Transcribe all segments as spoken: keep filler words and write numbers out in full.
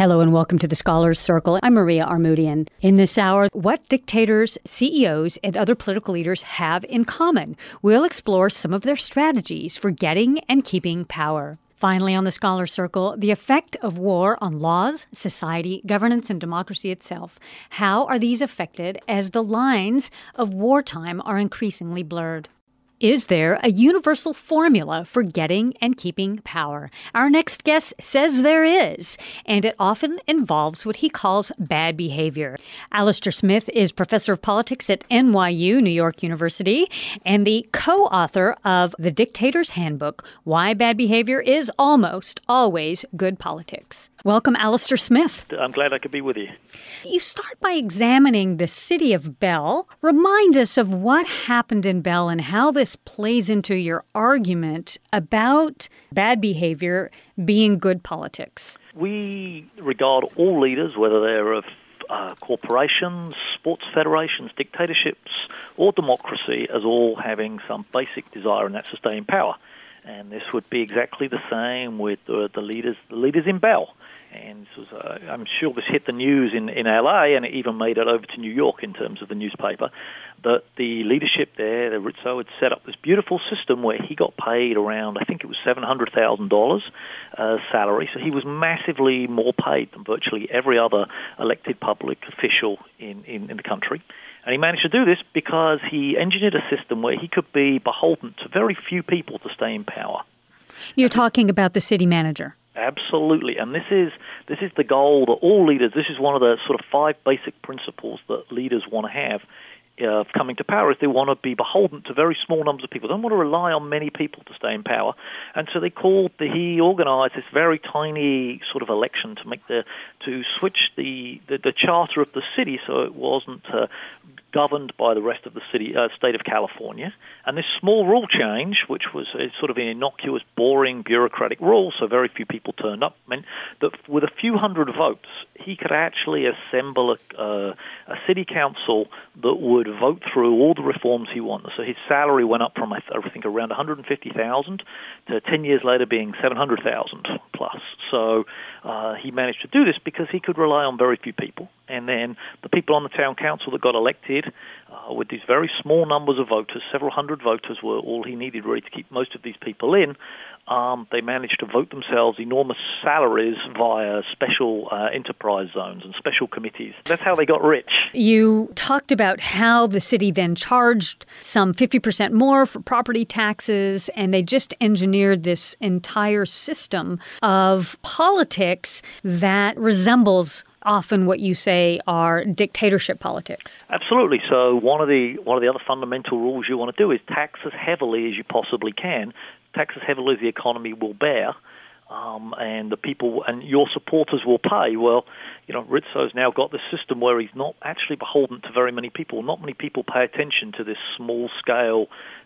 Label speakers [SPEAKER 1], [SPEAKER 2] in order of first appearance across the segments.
[SPEAKER 1] Hello and welcome to the Scholars Circle. I'm Maria Armoudian. In this hour, what dictators, C E Os, and other political leaders have in common. We'll explore some of their strategies for getting and keeping power. Finally, on the Scholars Circle, the effect of war on laws, society, governance, and democracy itself. How are these affected as the lines of wartime are increasingly blurred? Is there a universal formula for getting and keeping power? Our next guest says there is, and it often involves what he calls bad behavior. Alistair Smith is professor of politics at N Y U, New York University, and the co-author of The Dictator's Handbook, Why Bad Behavior is Almost Always Good Politics. Welcome, Alistair Smith.
[SPEAKER 2] I'm glad I could be with you.
[SPEAKER 1] You start by examining the city of Bell. Remind us of what happened in Bell and how this plays into your argument about bad behavior being good politics.
[SPEAKER 2] We regard all leaders, whether they're of uh, corporations, sports federations, dictatorships, or democracy, as all having some basic desire, and that's to stay in power. And this would be exactly the same with uh, the leaders, the leaders in Bell. And this was, uh, I'm sure this hit the news in, in L A, and it even made it over to New York in terms of the newspaper, that the leadership there, the Rizzo, had set up this beautiful system where he got paid around, I think it was seven hundred thousand dollars uh, salary. So he was massively more paid than virtually every other elected public official in, in, in the country. And he managed to do this because he engineered a system where he could be beholden to very few people to stay in power.
[SPEAKER 1] You're talking about the city manager.
[SPEAKER 2] Absolutely, and this is this is the goal that all leaders, this is one of the sort of five basic principles that leaders want to have of uh, coming to power, is they want to be beholden to very small numbers of people. They don't want to rely on many people to stay in power. And so they called, the, he organized this very tiny sort of election to make the, to switch the, the, the charter of the city so it wasn't uh, governed by the rest of the city, uh, state of California. And this small rule change, which was a sort of an innocuous, boring, bureaucratic rule, so very few people turned up, meant that with a few hundred votes, he could actually assemble a, uh, a city council that would vote through all the reforms he wanted. So his salary went up from, I think, around one hundred fifty thousand dollars to ten years later being seven hundred thousand dollars plus. So uh, he managed to do this because he could rely on very few people. And then the people on the town council that got elected uh, with these very small numbers of voters, several hundred voters were all he needed really to keep most of these people in. Um, they managed to vote themselves enormous salaries via special uh, enterprise zones and special committees. That's how they got rich.
[SPEAKER 1] You talked about how the city then charged some fifty percent more for property taxes, and they just engineered this entire system of politics that resembles often what you say are dictatorship politics.
[SPEAKER 2] Absolutely. So one of the one of the other fundamental rules you want to do is tax as heavily as you possibly can. Tax as heavily as the economy will bear, um, and the people and your supporters will pay. Well, you know, Rizzo's now got this system where he's not actually beholden to very many people. Not many people pay attention to this small-scale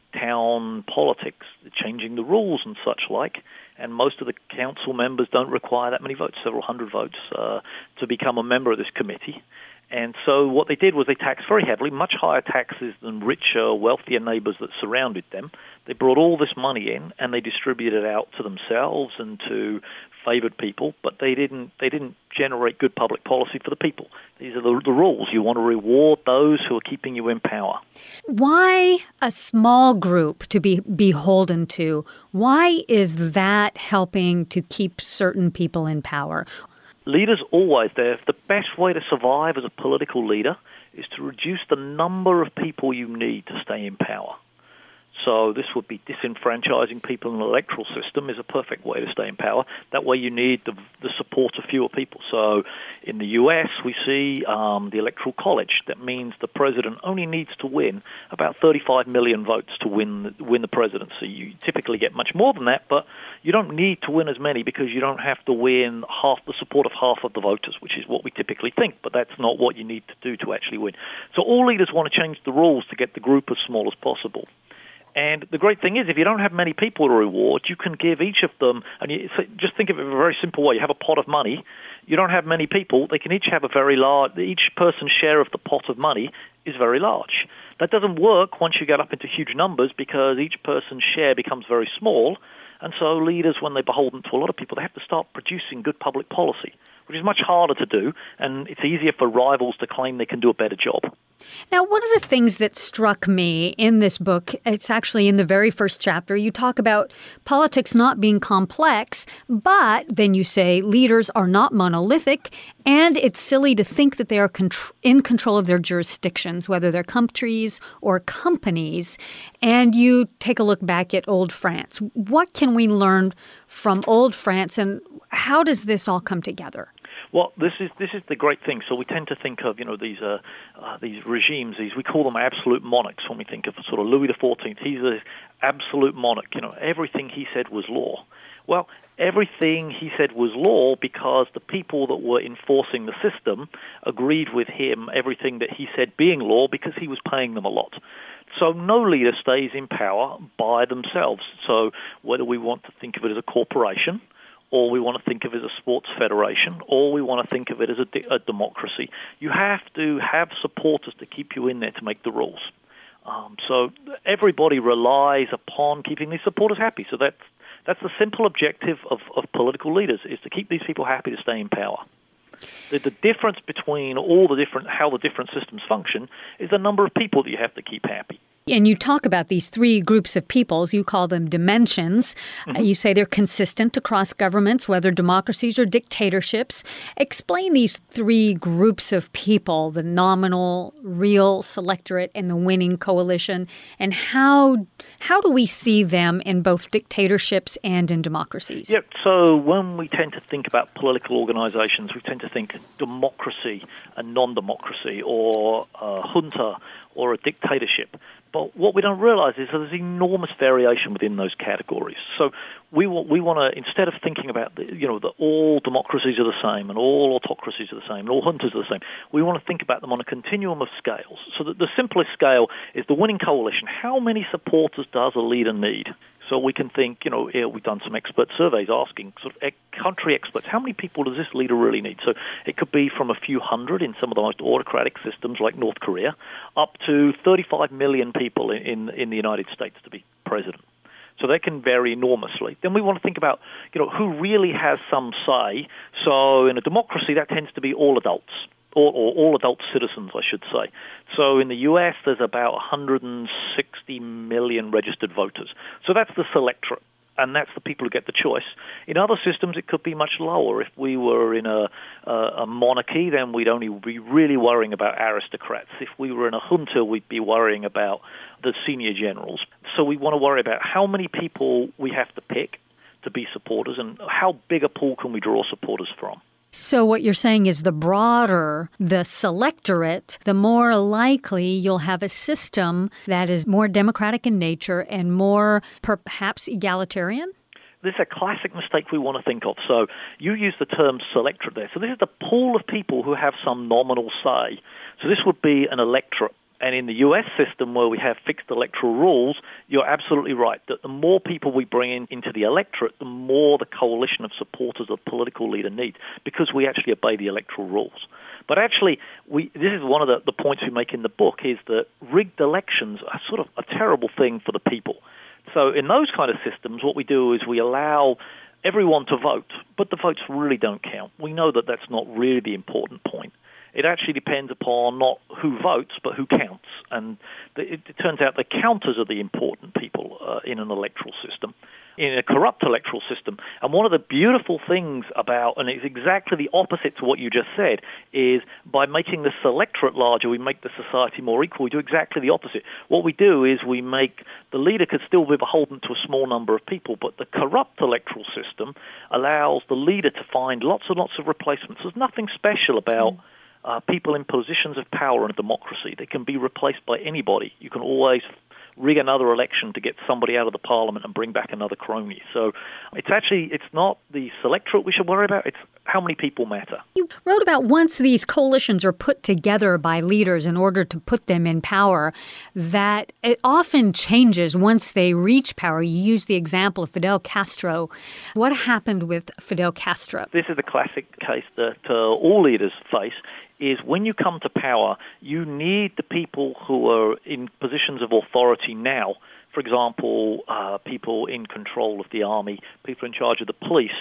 [SPEAKER 2] town politics, changing the rules and such like. And most of the council members don't require that many votes, several hundred votes, uh, to become a member of this committee. And so what they did was they taxed very heavily, much higher taxes than richer, wealthier neighbors that surrounded them. They brought all this money in and they distributed it out to themselves and to favored people, but they didn't they didn't generate good public policy for the people. These are the, the rules. You want to reward those who are keeping you in power.
[SPEAKER 1] Why a small group to be beholden to? Why is that helping to keep certain people in power?
[SPEAKER 2] Leaders always, they're, the best way to survive as a political leader is to reduce the number of people you need to stay in power. So this would be disenfranchising people in an electoral system is a perfect way to stay in power. That way you need the, the support of fewer people. So in the U S, we see um, the Electoral College. That means the president only needs to win about thirty-five million votes to win the, win the presidency. You typically get much more than that, but you don't need to win as many because you don't have to win half the support of half of the voters, which is what we typically think, but that's not what you need to do to actually win. So all leaders want to change the rules to get the group as small as possible. And the great thing is, if you don't have many people to reward, you can give each of them, and you, so just think of it in a very simple way. You have a pot of money. You don't have many people. They can each have a very large, each person's share of the pot of money is very large. That doesn't work once you get up into huge numbers because each person's share becomes very small. And so leaders, when they're beholden to a lot of people, they have to start producing good public policy. which is much harder to do, and it's easier for rivals to claim they can do a better job.
[SPEAKER 1] Now, one of the things that struck me in this book, it's actually in the very first chapter, you talk about politics not being complex, but then you say leaders are not monolithic, and it's silly to think that they are contr- in control of their jurisdictions, whether they're countries or companies. And you take a look back at old France. What can we learn from old France, and how does this all come together?
[SPEAKER 2] Well, this is this is the great thing. So we tend to think of, you know, these uh, uh, these regimes. These we call them absolute monarchs when we think of sort of Louis the fourteenth. He's an absolute monarch. You know, everything he said was law. Well, everything he said was law because the people that were enforcing the system agreed with him. Everything that he said being law because he was paying them a lot. So no leader stays in power by themselves. So whether we want to think of it as a corporation, or we want to think of it as a sports federation, or we want to think of it as a, de- a democracy, you have to have supporters to keep you in there to make the rules. Um, so everybody relies upon keeping these supporters happy. So that's, that's the simple objective of, of political leaders, is to keep these people happy to stay in power. The, the difference between all the different, how the different systems function is the number of people that you have to keep happy.
[SPEAKER 1] And you talk about these three groups of peoples. You call them dimensions. Mm-hmm. Uh, you say they're consistent across governments, whether democracies or dictatorships. Explain these three groups of people, the nominal, real selectorate, and the winning coalition, and how how do we see them in both dictatorships and in democracies?
[SPEAKER 2] Yep. So when we tend to think about political organizations, we tend to think democracy and non-democracy, or a junta or a dictatorship. But what we don't realize is that there's enormous variation within those categories. So we want, we want to, instead of thinking about, the, you know, that all democracies are the same and all autocracies are the same and all juntas are the same, we want to think about them on a continuum of scales. So that the simplest scale is the winning coalition. How many supporters does a leader need? So we can think, you know, yeah, we've done some expert surveys asking sort of country experts, how many people does this leader really need? So it could be from a few hundred in some of the most autocratic systems like North Korea, up to thirty-five million people in, in, in the United States to be president. So that can vary enormously. Then we want to think about, you know, who really has some say. So in a democracy, that tends to be all adults. Or, or all adult citizens, I should say. So in the U S, there's about one hundred sixty million registered voters. So that's the selectorate, and that's the people who get the choice. In other systems, it could be much lower. If we were in a, a, a monarchy, then we'd only be really worrying about aristocrats. If we were in a junta, we'd be worrying about the senior generals. So we want to worry about how many people we have to pick to be supporters and how big a pool can we draw supporters from.
[SPEAKER 1] So what you're saying is the broader the selectorate, the more likely you'll have a system that is more democratic in nature and more perhaps egalitarian?
[SPEAKER 2] This is a classic mistake we want to think of. So you use the term selectorate there. So this is the pool of people who have some nominal say. So this would be an electorate. And in the U S system, where we have fixed electoral rules, you're absolutely right that the more people we bring in into the electorate, the more the coalition of supporters of political leader needs, because we actually obey the electoral rules. But actually, we this is one of the, the points we make in the book, is that rigged elections are sort of a terrible thing for the people. So in those kind of systems, what we do is we allow everyone to vote, but the votes really don't count. We know that that's not really the important point. It actually depends upon not who votes, but who counts. And it, it turns out the counters are the important people uh, in an electoral system, in a corrupt electoral system. And one of the beautiful things about, and it's exactly the opposite to what you just said, is by making the selectorate larger, we make the society more equal. We do exactly the opposite. What we do is we make the leader could still be beholden to a small number of people, but the corrupt electoral system allows the leader to find lots and lots of replacements. There's nothing special about... Mm. Uh, people in positions of power in a democracy. They can be replaced by anybody. You can always rig another election to get somebody out of the parliament and bring back another crony. So it's actually, it's not the selectorate we should worry about, it's how many people matter.
[SPEAKER 1] You wrote about once these coalitions are put together by leaders in order to put them in power, that it often changes once they reach power. You use the example of Fidel Castro. What happened with Fidel Castro?
[SPEAKER 2] This is the classic case that uh, all leaders face, is when you come to power, you need the people who are in positions of authority now, for example, uh, people in control of the army, people in charge of the police,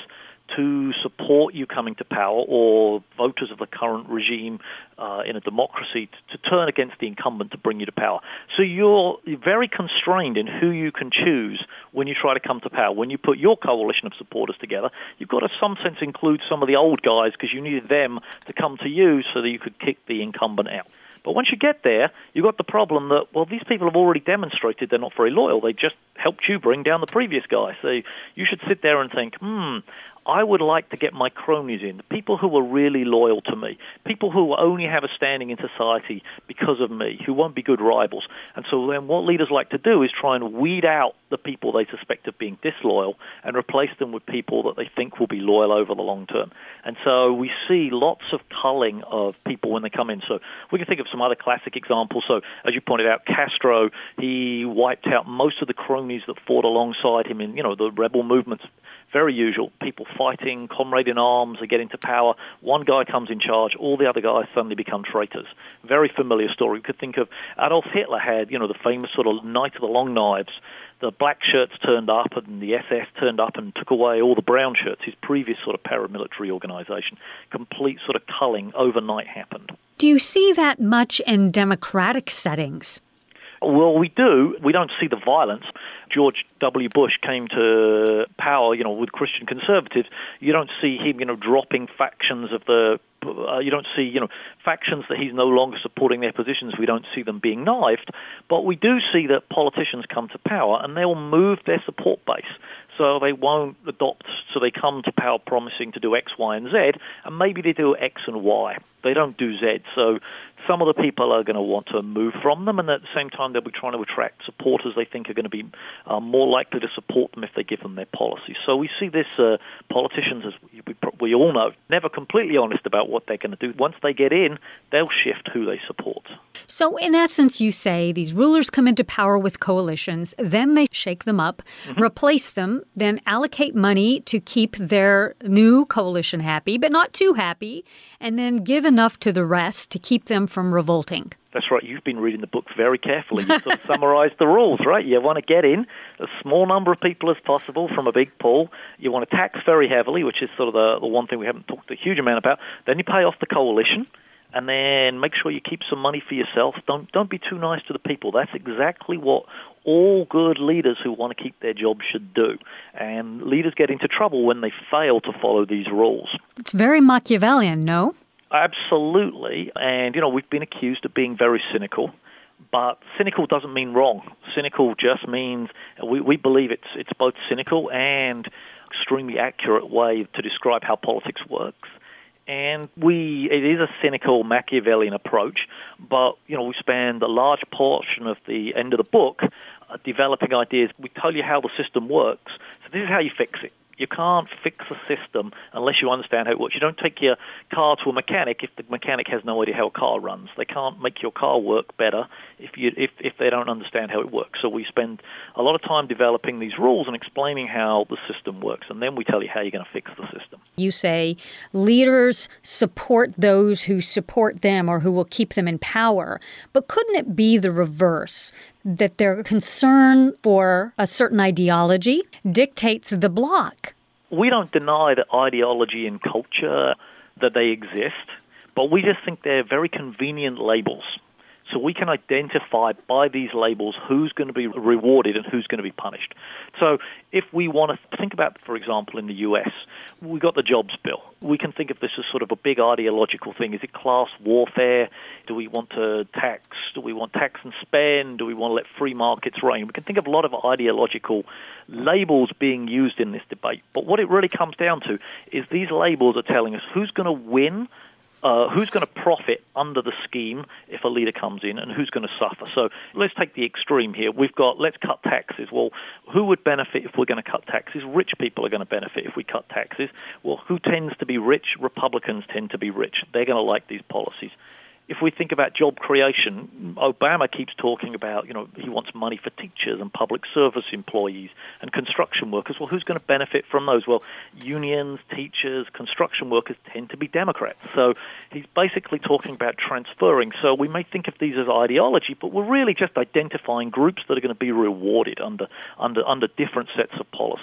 [SPEAKER 2] to support you coming to power, or voters of the current regime uh, in a democracy to, to turn against the incumbent to bring you to power. So you're very constrained in who you can choose when you try to come to power. When you put your coalition of supporters together, you've got to, some sense, include some of the old guys because you needed them to come to you so that you could kick the incumbent out. But once you get there, you've got the problem that, well, these people have already demonstrated they're not very loyal. They just helped you bring down the previous guy. So you should sit there and think, hmm, I would like to get my cronies in, the people who are really loyal to me, people who only have a standing in society because of me, who won't be good rivals. And so then what leaders like to do is try and weed out the people they suspect of being disloyal and replace them with people that they think will be loyal over the long term. And so we see lots of culling of people when they come in. So we can think of some other classic examples. So as you pointed out, Castro, he wiped out most of the cronies that fought alongside him in, you know, the rebel movements. Very usual. People fighting, comrade in arms, they get into power. One guy comes in charge, all the other guys suddenly become traitors. Very familiar story. We could think of Adolf Hitler had, you know, the famous sort of Night of the Long Knives. The black shirts turned up and the S S turned up and took away all the brown shirts, his previous sort of paramilitary organization. Complete sort of culling overnight happened.
[SPEAKER 1] Do you see that much in democratic settings?
[SPEAKER 2] Well, we do. We don't see the violence. George W. Bush came to power, you know, with Christian conservatives. You don't see him, you know, dropping factions of the. Uh, you don't see, you know, factions that he's no longer supporting their positions. We don't see them being knifed, but we do see that politicians come to power and they'll move their support base. So they won't adopt, so they come to power promising to do X, Y, and Z, and maybe they do X and Y. They don't do Z. So some of the people are going to want to move from them, and at the same time they'll be trying to attract supporters they think are going to be uh, more likely to support them if they give them their policies. So we see this, uh, politicians, as we, we all know, never completely honest about what they're going to do. Once they get in, they'll shift who they support.
[SPEAKER 1] So in essence, you say these rulers come into power with coalitions, then they shake them up, mm-hmm. replace them, then allocate money to keep their new coalition happy, but not too happy, and then give enough to the rest to keep them from revolting.
[SPEAKER 2] That's right. You've been reading the book very carefully. You sort of summarized the rules, right? You want to get in a small number of people as possible from a big pool. You want to tax very heavily, which is sort of the, the one thing we haven't talked a huge amount about. Then you pay off the coalition. And then make sure you keep some money for yourself. Don't don't be too nice to the people. That's exactly what all good leaders who want to keep their job should do. And leaders get into trouble when they fail to follow these rules.
[SPEAKER 1] It's very Machiavellian, no?
[SPEAKER 2] Absolutely. And, you know, we've been accused of being very cynical. But cynical doesn't mean wrong. Cynical just means we, we believe it's it's both cynical and extremely accurate way to describe how politics works. And we, it is a cynical Machiavellian approach, but, you know, we spend a large portion of the end of the book uh, developing ideas. We tell you how the system works. So this is how you fix it. You can't fix a system unless you understand how it works. You don't take your car to a mechanic if the mechanic has no idea how a car runs. They can't make your car work better if you if, if they don't understand how it works. So we spend a lot of time developing these rules and explaining how the system works, and then we tell you how you're going to fix the system.
[SPEAKER 1] You say leaders support those who support them or who will keep them in power. But couldn't it be the reverse? That their concern for a certain ideology dictates the bloc?
[SPEAKER 2] We don't deny that ideology and culture, that they exist, but we just think they're very convenient labels. So we can identify by these labels who's going to be rewarded and who's going to be punished. So if we want to think about, for example, in the U S, we got the jobs bill. We can think of this as sort of a big ideological thing. Is it class warfare? Do we want to tax? Do we want tax and spend? Do we want to let free markets reign? We can think of a lot of ideological labels being used in this debate. But what it really comes down to is these labels are telling us who's going to win, Uh, who's going to profit under the scheme if a leader comes in, and who's going to suffer. So let's take the extreme here. We've got, let's cut taxes. Well, who would benefit if we're going to cut taxes? Rich people are going to benefit if we cut taxes. Well, who tends to be rich? Republicans tend to be rich. They're going to like these policies. If we think about job creation, Obama keeps talking about, you know, he wants money for teachers and public service employees and construction workers. Well, who's going to benefit from those? Well, unions, teachers, construction workers tend to be Democrats. So he's basically talking about transferring. So we may think of these as ideology, but we're really just identifying groups that are going to be rewarded under under under different sets of policies.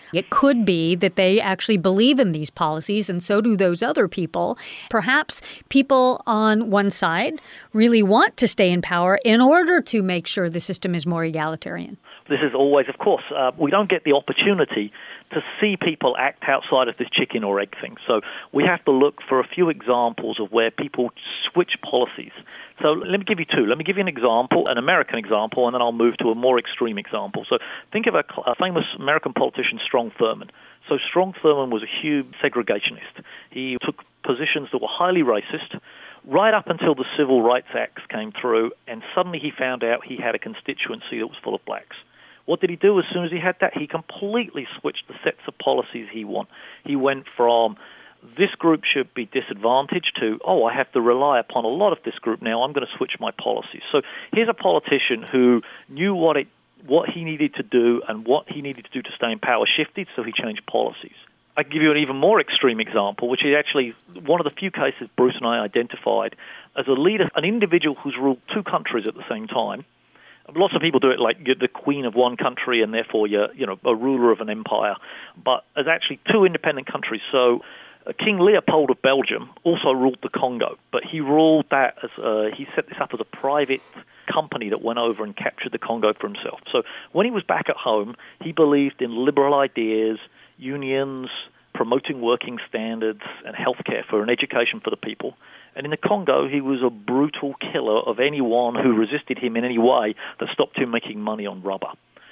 [SPEAKER 1] It could be that they actually believe in these policies, and so do those other people. Perhaps people on one side really want to stay in power in order to make sure the system is more egalitarian.
[SPEAKER 2] This is always, of course, uh, we don't get the opportunity to see people act outside of this chicken or egg thing. So we have to look for a few examples of where people switch policies. So let me give you two. Let me give you an example, an American example, and then I'll move to a more extreme example. So think of a, a famous American politician, Strom Thurmond. So Strom Thurmond was a huge segregationist. He took positions that were highly racist, right up until the Civil Rights Acts came through, and suddenly he found out he had a constituency that was full of blacks. What did he do as soon as he had that? He completely switched the sets of policies he want. He went from this group should be disadvantaged to, oh, I have to rely upon a lot of this group now. I'm going to switch my policies. So here's a politician who knew what it, what he needed to do and what he needed to do to stay in power shifted, so he changed policies. I can give you an even more extreme example, which is actually one of the few cases Bruce and I identified as a leader, an individual who's ruled two countries at the same time. Lots of people do it like you're the queen of one country and therefore you're, you know, a ruler of an empire. But as actually two independent countries. So uh, King Leopold of Belgium also ruled the Congo, but he ruled that as uh, he set this up as a private company that went over and captured the Congo for himself. So when he was back at home, he believed in liberal ideas, unions, promoting working standards and healthcare for an education for the people. And in the Congo, he was a brutal killer of anyone who resisted him in any way that stopped him making money on rubber.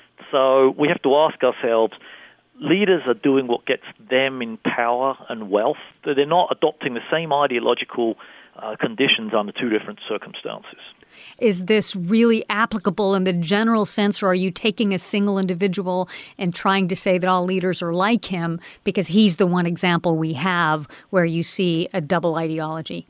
[SPEAKER 2] So we have to ask ourselves, leaders are doing what gets them in power and wealth. They're not adopting the same ideological uh, conditions under two different circumstances.
[SPEAKER 1] Is this really applicable in the general sense, or are you taking a single individual and trying to say that all leaders are like him because he's the one example we have where you see a double ideology?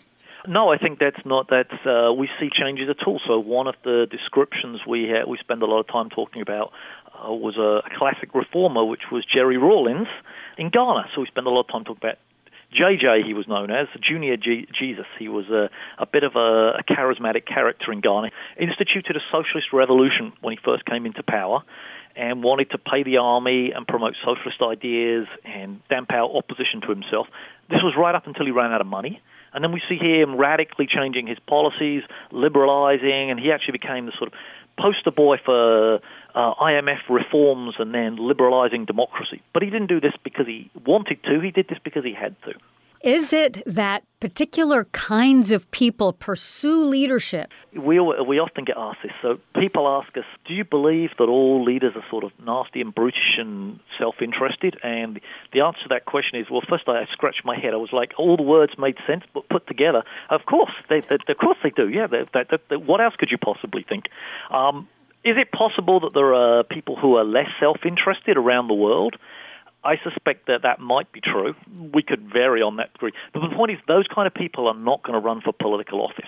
[SPEAKER 2] No, I think that's not, that's, uh, we see changes at all. So one of the descriptions we ha- we spend a lot of time talking about uh, was a, a classic reformer, which was Jerry Rawlings in Ghana. So we spend a lot of time talking about J J, he was known as, Junior G- Jesus. He was a, a bit of a, a charismatic character in Ghana. Instituted a socialist revolution when he first came into power and wanted to pay the army and promote socialist ideas and damp out opposition to himself. This was right up until he ran out of money. And then we see him radically changing his policies, liberalizing, and he actually became the sort of poster boy for uh, I M F reforms and then liberalizing democracy. But he didn't do this because he wanted to. He did this because he had to.
[SPEAKER 1] Is it that particular kinds of people pursue leadership?
[SPEAKER 2] We we often get asked this. So people ask us, do you believe that all leaders are sort of nasty and brutish and self-interested? And the answer to that question is, well, first I scratched my head. I was like, all the words made sense, but put together, of course, they, they, of course they do. Yeah, they, they, they, what else could you possibly think? Um, is it possible that there are people who are less self-interested around the world? I suspect that that might be true. We could vary on that degree. But the point is, those kind of people are not going to run for political office.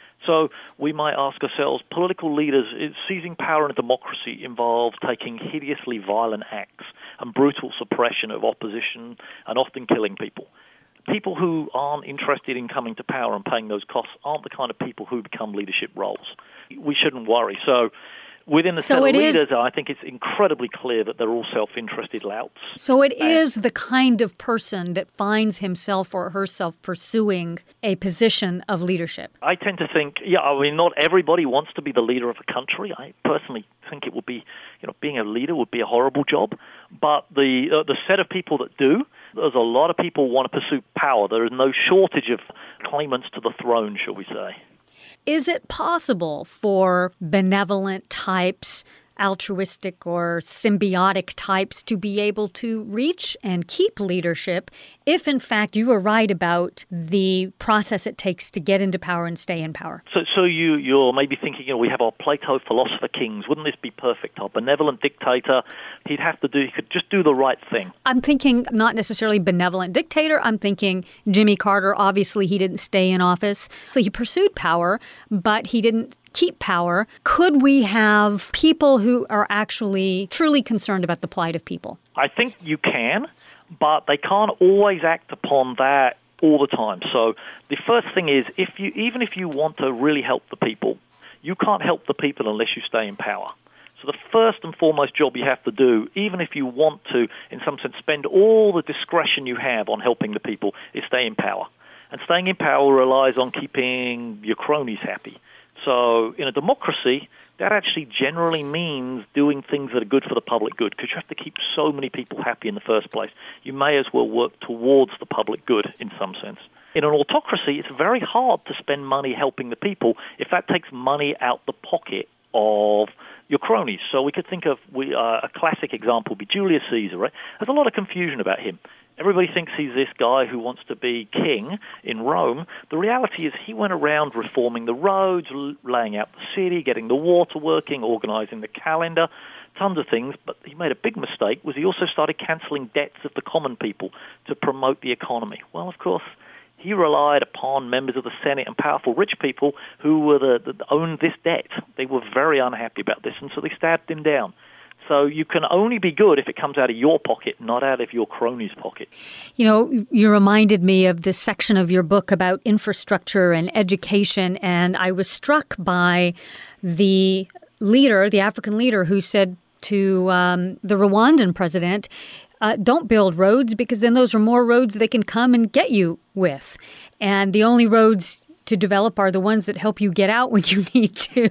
[SPEAKER 2] So we might ask ourselves, political leaders, is seizing power in a democracy involves taking hideously violent acts and brutal suppression of opposition and often killing people. People who aren't interested in coming to power and paying those costs aren't the kind of people who become leadership roles. We shouldn't worry. So within the
[SPEAKER 1] so
[SPEAKER 2] set of leaders,
[SPEAKER 1] is,
[SPEAKER 2] I think it's incredibly clear that they're all self-interested louts.
[SPEAKER 1] So it
[SPEAKER 2] and,
[SPEAKER 1] is the kind of person that finds himself or herself pursuing a position of leadership.
[SPEAKER 2] I tend to think, yeah, I mean, not everybody wants to be the leader of a country. I personally think it would be, you know, being a leader would be a horrible job. But the uh, the set of people that do, there's a lot of people who want to pursue power. There is no shortage of claimants to the throne, shall we say.
[SPEAKER 1] Is it possible for benevolent types, altruistic or symbiotic types to be able to reach and keep leadership if, in fact, you are right about the process it takes to get into power and stay in power?
[SPEAKER 2] So so you, you're maybe thinking, you know, we have our Plato philosopher kings. Wouldn't this be perfect? Our benevolent dictator, he'd have to do, he could just do the right thing.
[SPEAKER 1] I'm thinking not necessarily benevolent dictator. I'm thinking Jimmy Carter. Obviously, he didn't stay in office. So he pursued power, but he didn't keep power. Could we have people who are actually truly concerned about the plight of people?
[SPEAKER 2] I think you can, but they can't always act upon that all the time. So the first thing is, if you even if you want to really help the people, you can't help the people unless you stay in power. So the first and foremost job you have to do, even if you want to, in some sense, spend all the discretion you have on helping the people, is stay in power. And staying in power relies on keeping your cronies happy. So in a democracy, that actually generally means doing things that are good for the public good, because you have to keep so many people happy in the first place. You may as well work towards the public good in some sense. In an autocracy, it's very hard to spend money helping the people if that takes money out the pocket of your cronies. So we could think of we, uh, a classic example would be Julius Caesar, right? There's a lot of confusion about him. Everybody thinks he's this guy who wants to be king in Rome. The reality is he went around reforming the roads, laying out the city, getting the water working, organizing the calendar, tons of things. But he made a big mistake, was he also started canceling debts of the common people to promote the economy. Well, of course, he relied upon members of the Senate and powerful rich people who were the, the owned this debt. They were very unhappy about this, and so they stabbed him down. So you can only be good if it comes out of your pocket, not out of your crony's pocket.
[SPEAKER 1] You know, you reminded me of this section of your book about infrastructure and education, and I was struck by the leader, the African leader, who said to um, the Rwandan president, uh, don't build roads because then those are more roads they can come and get you with. And the only roads to develop are the ones that help you get out when you need to.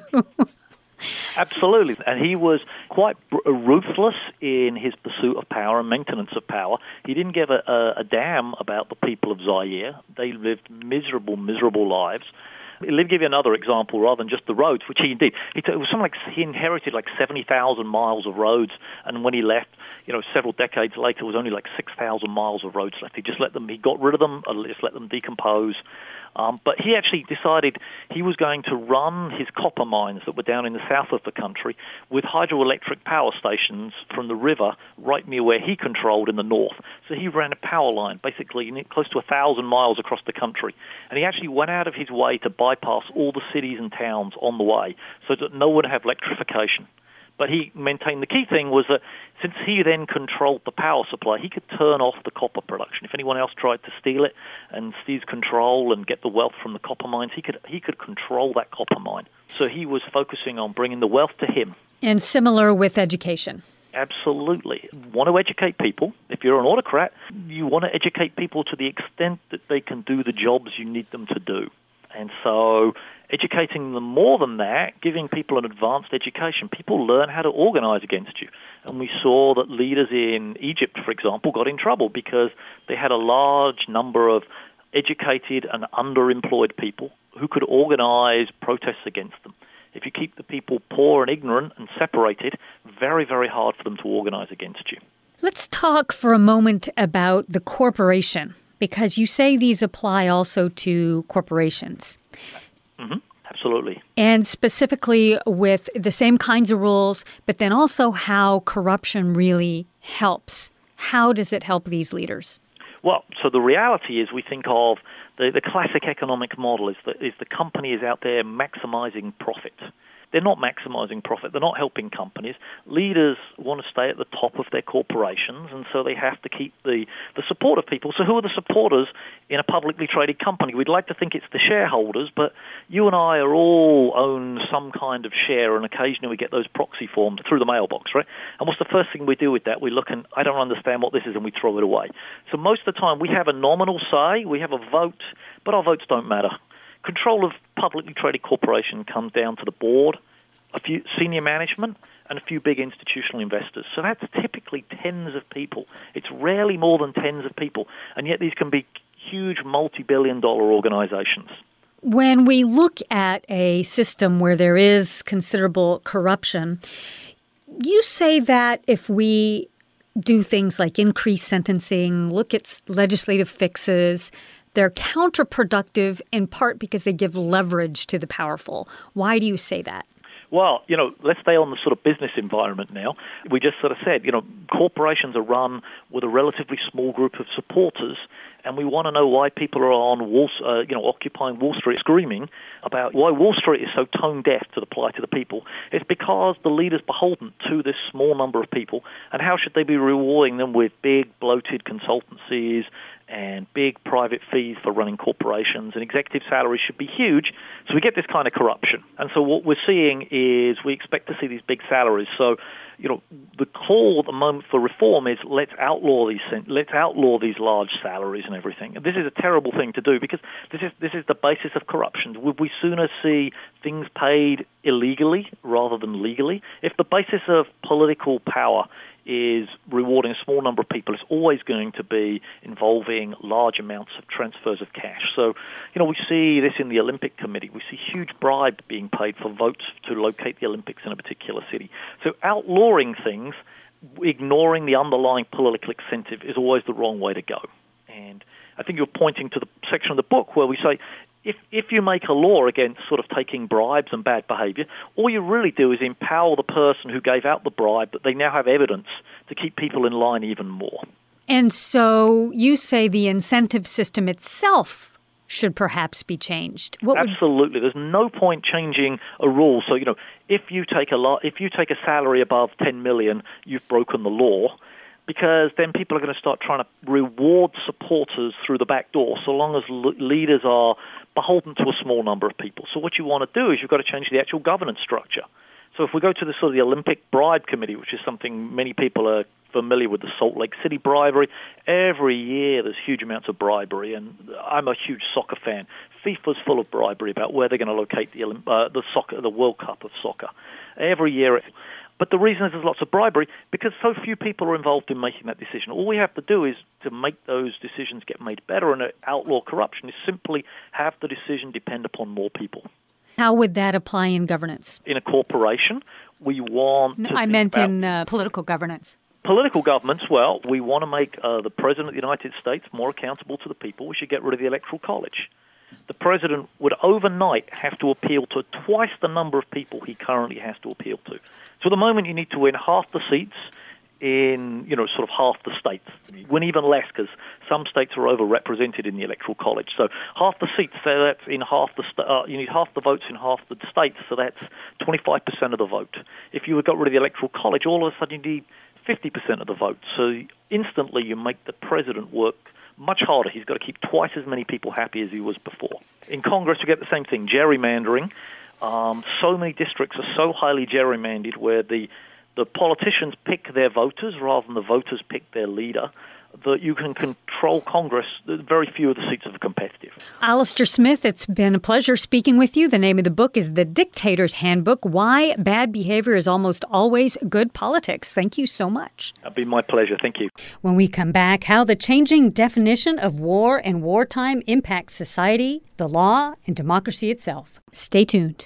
[SPEAKER 2] Absolutely. And he was quite ruthless in his pursuit of power and maintenance of power. He didn't give a, a, a damn about the people of Zaire. They lived miserable, miserable lives. Let me give you another example rather than just the roads, which he did. He t- it was something like he inherited like seventy thousand miles of roads, and when he left, you know, several decades later, there was only like six thousand miles of roads left. He just let them, he got rid of them, just let them decompose. Um, but he actually decided he was going to run his copper mines that were down in the south of the country with hydroelectric power stations from the river right near where he controlled in the north. So he ran a power line basically close to a thousand miles across the country. And he actually went out of his way to bypass all the cities and towns on the way so that no one would have electrification. But he maintained the key thing was that since he then controlled the power supply, he could turn off the copper production. If anyone else tried to steal it and seize control and get the wealth from the copper mines, he could he could control that copper mine. So he was focusing on bringing the wealth to him.
[SPEAKER 1] And similar with education.
[SPEAKER 2] Absolutely. You want to educate people. If you're an autocrat, you want to educate people to the extent that they can do the jobs you need them to do. And so educating them more than that, giving people an advanced education, people learn how to organize against you. And we saw that leaders in Egypt, for example, got in trouble because they had a large number of educated and underemployed people who could organize protests against them. If you keep the people poor and ignorant and separated, very, very hard for them to organize against you.
[SPEAKER 1] Let's talk for a moment about the corporation, because you say these apply also to corporations.
[SPEAKER 2] Mm-hmm. Absolutely.
[SPEAKER 1] And specifically with the same kinds of rules, but then also how corruption really helps. How does it help these leaders?
[SPEAKER 2] Well, so the reality is we think of the, the classic economic model is that is the company is out there maximizing profit. They're not maximizing profit. They're not helping companies. Leaders want to stay at the top of their corporations, and so they have to keep the, the support of people. So who are the supporters in a publicly traded company? We'd like to think it's the shareholders, but you and I are all own some kind of share, and occasionally we get those proxy forms through the mailbox, right? And what's the first thing we do with that? We look and, I don't understand what this is, and we throw it away. So most of the time we have a nominal say, we have a vote, but our votes don't matter. Control of publicly traded corporation comes down to the board, a few senior management, and a few big institutional investors. So that's typically tens of people. It's rarely more than tens of people, and yet these can be huge multi-billion dollar organizations.
[SPEAKER 1] When we look at a system where there is considerable corruption, you say that if we do things like increase sentencing, look at legislative fixes, they're counterproductive in part because they give leverage to the powerful. Why do you say that?
[SPEAKER 2] Well, you know, let's stay on the sort of business environment now. We just sort of said, you know, corporations are run with a relatively small group of supporters, and we want to know why people are on Wall, uh, you know, occupying Wall Street screaming about why Wall Street is so tone deaf to the plight of the people. It's because the leader's beholden to this small number of people, and how should they be rewarding them with big, bloated consultancies and big private fees for running corporations, and executive salaries should be huge. So we get this kind of corruption. And so what we're seeing is we expect to see these big salaries. So, you know, the call at the moment for reform is let's outlaw these let's outlaw these large salaries and everything. And this is a terrible thing to do because this is this is the basis of corruption. Would we sooner see things paid illegally rather than legally? If the basis of political power is rewarding a small number of people, it's always going to be involving large amounts of transfers of cash. So, you know, we see this in the Olympic Committee. We see huge bribes being paid for votes to locate the Olympics in a particular city. So outlawing things, ignoring the underlying political incentive, is always the wrong way to go. And I think you're pointing to the section of the book where we say, If if you make a law against sort of taking bribes and bad behavior, all you really do is empower the person who gave out the bribe, but they now have evidence to keep people in line even more.
[SPEAKER 1] And so you say the incentive system itself should perhaps be changed. What
[SPEAKER 2] Absolutely. Would... There's no point changing a rule. So, you know, if you take a lo- if you take a salary above ten million dollars, you've broken the law. Because then people are going to start trying to reward supporters through the back door, so long as l- leaders are beholden to a small number of people. So what you want to do is you've got to change the actual governance structure. So if we go to the sort of the Olympic Bribe Committee, which is something many people are familiar with, the Salt Lake City bribery, every year there's huge amounts of bribery, and I'm a huge soccer fan. FIFA's full of bribery about where they're going to locate the uh, the soccer, the World Cup of soccer. Every year. But the reason is there's lots of bribery because so few people are involved in making that decision. All we have to do is to make those decisions get made better and outlaw corruption is simply have the decision depend upon more people.
[SPEAKER 1] How would that apply in governance?
[SPEAKER 2] In a corporation, we want
[SPEAKER 1] no,
[SPEAKER 2] to...
[SPEAKER 1] I meant in uh, political governance.
[SPEAKER 2] Political governments, well, we want to make uh, the President of the United States more accountable to the people. We should get rid of the Electoral College. The President would overnight have to appeal to twice the number of people he currently has to appeal to. So at the moment, you need to win half the seats in, you know, sort of half the states. Win even less because some states are overrepresented in the Electoral College. So half the seats, so that's in half the st- uh, you need half the votes in half the states, so that's twenty-five percent of the vote. If you got rid of the Electoral College, all of a sudden you need fifty percent of the vote. So instantly you make the President work much harder. He's got to keep twice as many people happy as he was before. In Congress, you get the same thing, gerrymandering. Um, so many districts are so highly gerrymandered where the, the politicians pick their voters rather than the voters pick their leader, that you can control Congress. Very few of the seats are competitive.
[SPEAKER 1] Alistair Smith, it's been a pleasure speaking with you. The name of the book is The Dictator's Handbook, Why Bad Behavior is Almost Always Good Politics. Thank you so much.
[SPEAKER 2] It'd be my pleasure. Thank you.
[SPEAKER 1] When we come back, how the changing definition of war and wartime impacts society, the law, and democracy itself. Stay tuned.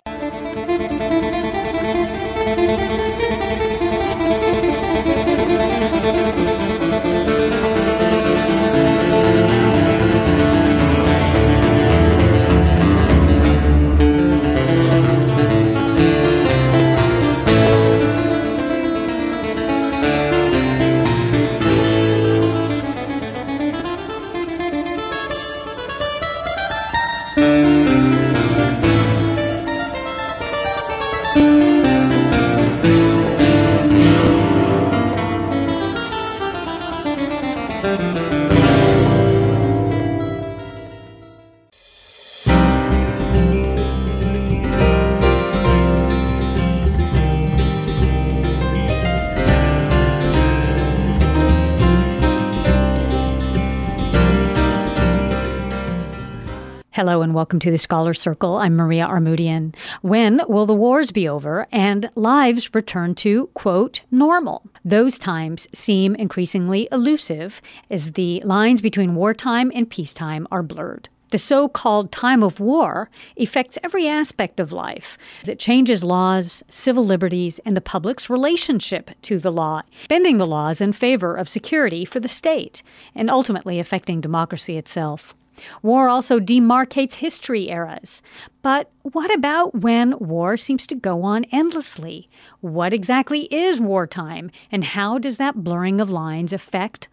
[SPEAKER 1] Hello and welcome to the Scholar Circle. I'm Maria Armoudian. When will the wars be over and lives return to, quote, normal? Those times seem increasingly elusive as the lines between wartime and peacetime are blurred. The so-called time of war affects every aspect of life. It changes laws, civil liberties, and the public's relationship to the law, bending the laws in favor of security for the state, and ultimately affecting democracy itself. War also demarcates history eras. But what about when war seems to go on endlessly? What exactly is wartime, and how does that blurring of lines affect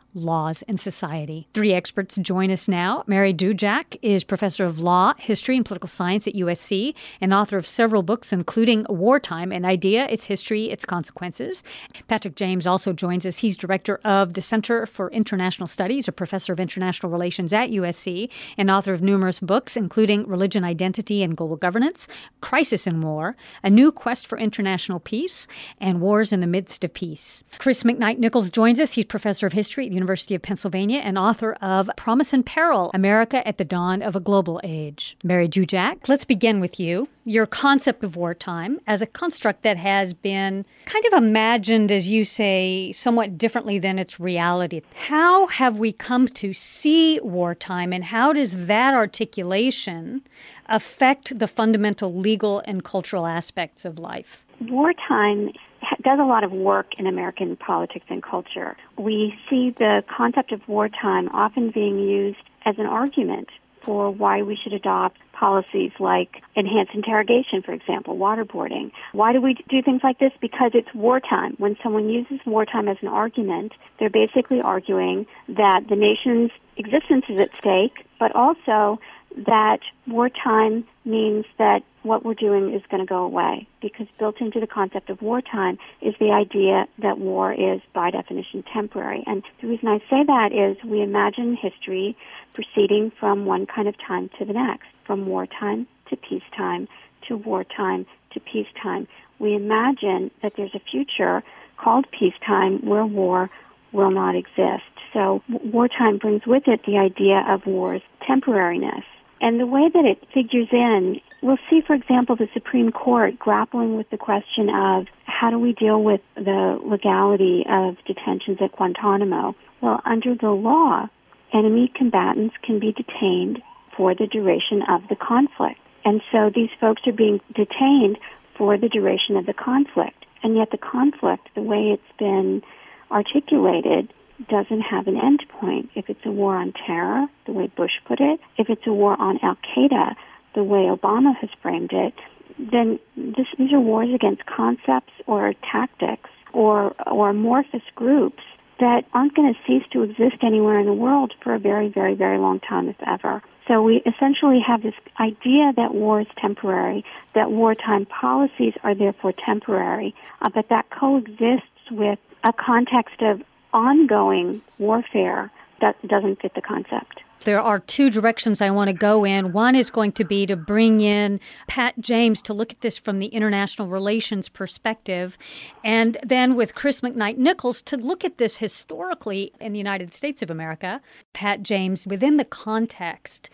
[SPEAKER 1] Laws and Society. Three experts join us now. Mary Dujak is professor of law, history, and political science at U S C and author of several books, including Wartime, An Idea, Its History, Its Consequences. Patrick James also joins us. He's director of the Center for International Studies, a professor of international relations at U S C, and author of numerous books, including Religion, Identity, and Global Governance, Crisis in War, A New Quest for International Peace, and Wars in the Midst of Peace. Chris McKnight-Nichols joins us. He's professor of history at the University of Pennsylvania and author of Promise and Peril, America at the Dawn of a Global Age. Mary Dujak, let's begin with you. Your concept of wartime as a construct that has been kind of imagined, as you say, somewhat differently than its reality. How have we come to see wartime, and how does that articulation affect the fundamental legal and cultural aspects of life?
[SPEAKER 3] Wartime does a lot of work in American politics and culture. We see the concept of wartime often being used as an argument for why we should adopt policies like enhanced interrogation, for example, waterboarding. Why do we do things like this? Because it's wartime. When someone uses wartime as an argument, they're basically arguing that the nation's existence is at stake, but also that wartime means that what we're doing is going to go away, because built into the concept of wartime is the idea that war is, by definition, temporary. And the reason I say that is we imagine history proceeding from one kind of time to the next, from wartime to peacetime to wartime to peacetime. We imagine that there's a future called peacetime where war will not exist. So wartime brings with it the idea of war's temporariness. And the way that it figures in, we'll see, for example, the Supreme Court grappling with the question of how do we deal with the legality of detentions at Guantanamo. Well, under the law, enemy combatants can be detained for the duration of the conflict. And so these folks are being detained for the duration of the conflict. And yet the conflict, the way it's been articulated, doesn't have an end point. If it's a war on terror, the way Bush put it, if it's a war on al-Qaeda, the way Obama has framed it, then this, these are wars against concepts or tactics or, or amorphous groups that aren't going to cease to exist anywhere in the world for a very, very, very long time, if ever. So we essentially have this idea that war is temporary, that wartime policies are therefore temporary, uh, but that coexists with a context of ongoing warfare that doesn't fit the concept.
[SPEAKER 1] There are two directions I want to go in. One is going to be to bring in Pat James to look at this from the international relations perspective, and then with Chris McKnight-Nichols to look at this historically in the United States of America. Pat James, within the context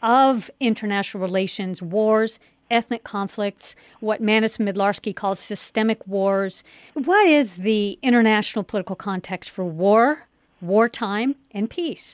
[SPEAKER 1] of international relations, wars, ethnic conflicts, what Manis Midlarsky calls systemic wars. What is the international political context for war, wartime, and peace?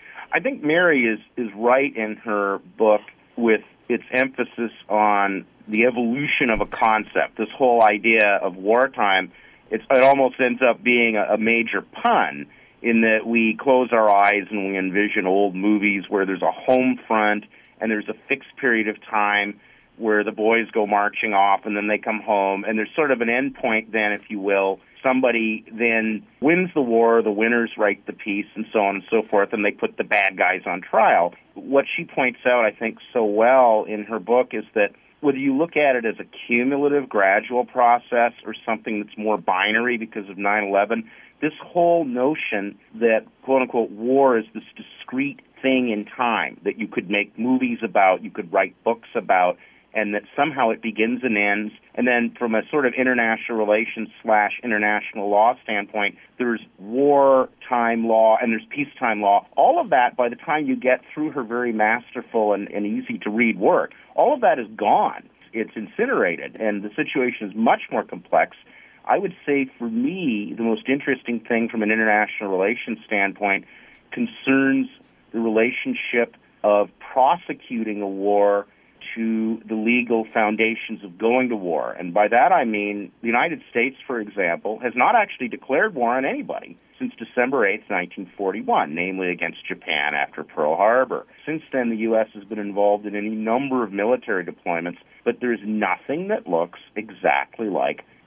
[SPEAKER 4] I think Mary is, is right in her book with its emphasis on the evolution of a concept. This whole idea of wartime, it's, it almost ends up being a, a major pun in that we close our eyes and we envision old movies where there's a home front and there's a fixed period of time where the boys go marching off and then they come home, and there's sort of an end point then, if you will. Somebody then wins the war, the winners write the peace, and so on and so forth, and they put the bad guys on trial. What she points out, I think, so well in her book is that whether you look at it as a cumulative, gradual process or something that's more binary because of nine eleven, this whole notion that, quote-unquote, war is this discrete thing in time that you could make movies about, you could write books about, and that somehow it begins and ends. And then from a sort of international relations slash international law standpoint, there's wartime law and there's peacetime law. All of that, by the time you get through her very masterful and, and easy-to-read work, all of that is gone. It's incinerated, and the situation is much more complex. I would say, for me, the most interesting thing from an international relations standpoint concerns the relationship of prosecuting a war to the legal foundations of going to war. And by that I mean the United States, for example, has not actually declared war on anybody since December eighth, nineteen forty-one, namely against Japan after Pearl Harbor. Since then, the U S has been involved in any number of military deployments, but there's nothing that looks exactly like